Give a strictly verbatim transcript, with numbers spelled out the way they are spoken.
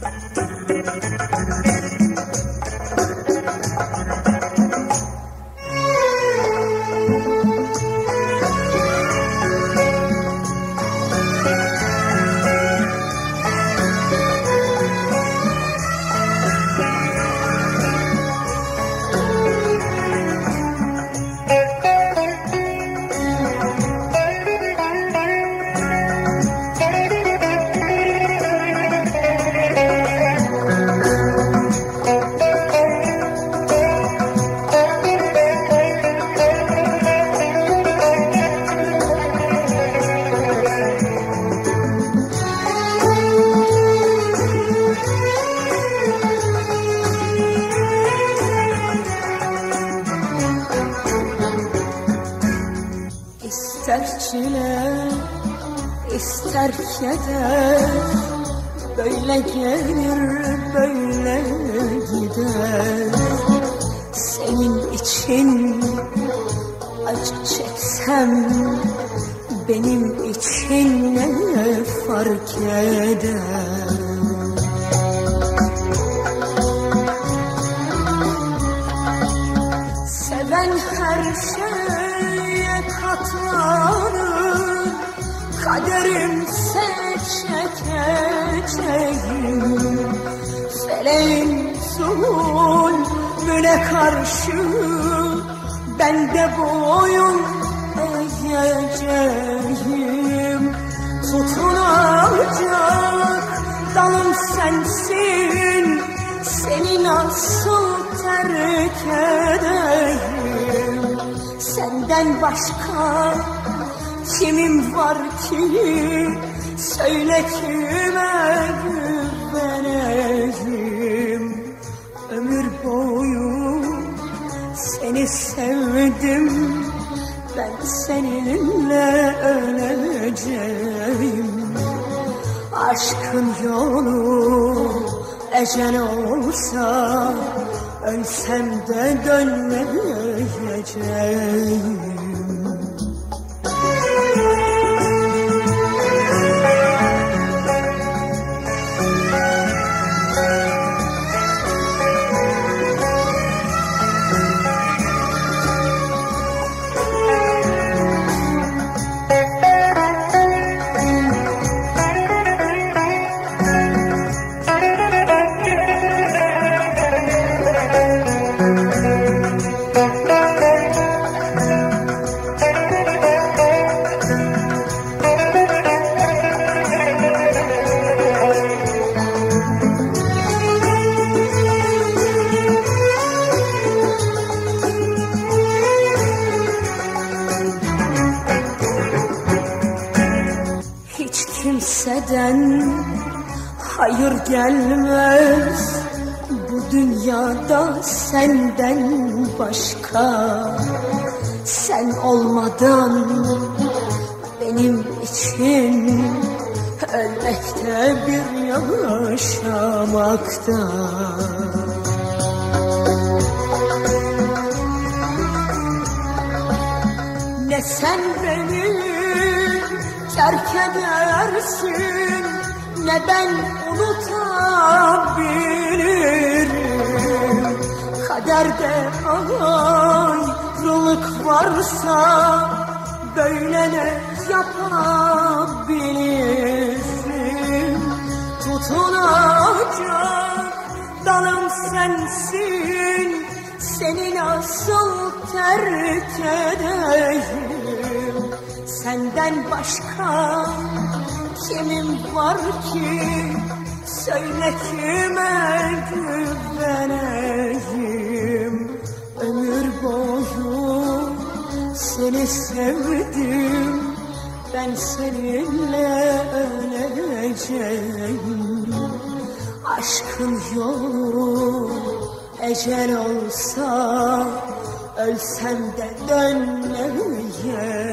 İster çile, ister keder, böyle gelir, böyle gider. Senin için acı çeksem, benim için ne fark eder? Seven her şeye katlanır, kaderimse çekeceğim. Feleğin zulmüne karşı ben de boyun eğeceğim. Tutunacak dalım sensin, seni nasıl terk edeyim? Senden başka kimim var ki, söyle kime güveneyim? Ömür boyu seni sevdim, ben seninle öleceğim. Aşkın yolu ecel olsa, ölsem de dönmeyeceğim. Kimseden hayır gelmez bu dünyada senden başka. Sen olmadan benim için ölmekte bir yaşamakta. Ne sen beni terk edersin, ne ben unutabilirim. Kaderde ayrılık varsa böyle ne yapabilirim? Tutunacak dalım sensin, seni nasıl terk edeyim? Senden başka kimim var ki, söyle kime güveneyim? Ömür boyu seni sevdim, ben seninle öleceğim. Aşkın yolu ecel olsa, ölsem de dönmeyeceğim.